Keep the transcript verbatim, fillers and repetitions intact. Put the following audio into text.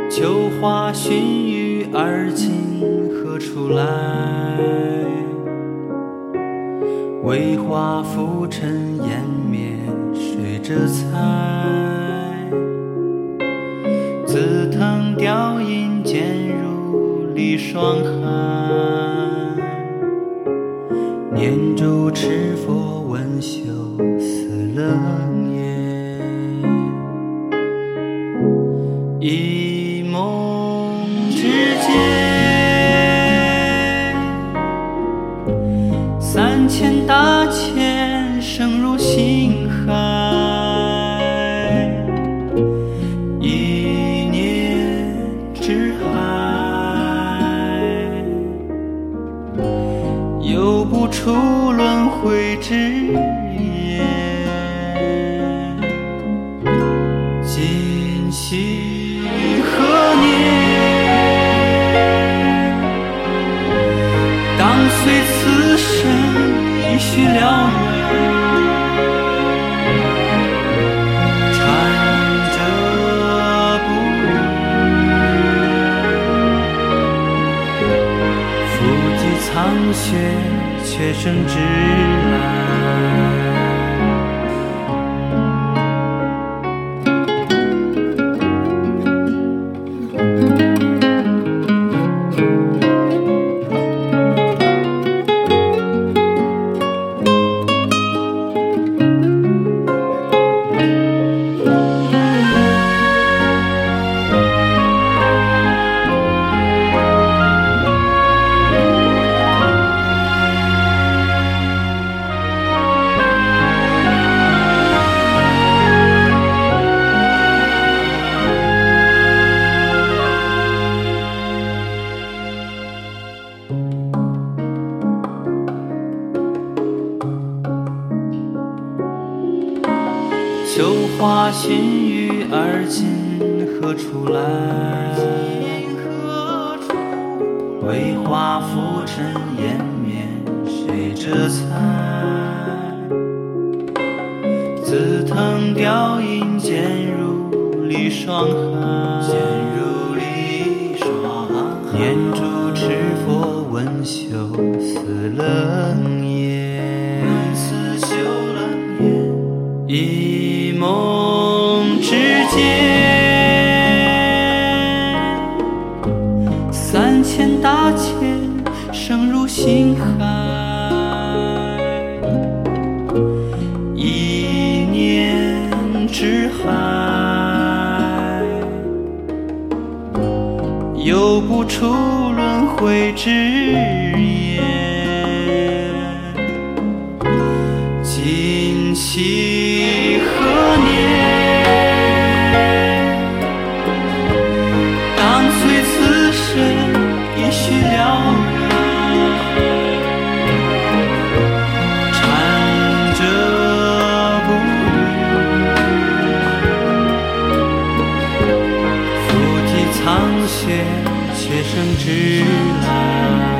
秋花熏雨，而今何处来？为花浮沉，湮灭水着彩。紫藤雕影，渐入离霜寒。念咒持佛，闻修思冷夜。一梦之间，三千大千深入心海。一念之海，游不出轮回之夜。今夕何年？当随此生一许了缘，缠着不渝，伏击苍雪，却生枝来。秋花熏雨，而今何处来？为花浮沉，湮灭谁着彩？紫藤雕影，渐入离霜寒。渐入离霜寒。念咒持佛，闻修思冷夜。闻思修冷夜。一梦之间，三千大千深入心海。一念之海，游不出轮回之夜。今夕何年？当随此生一许了缘，缠着不渝，伏击苍雪，却生枝来。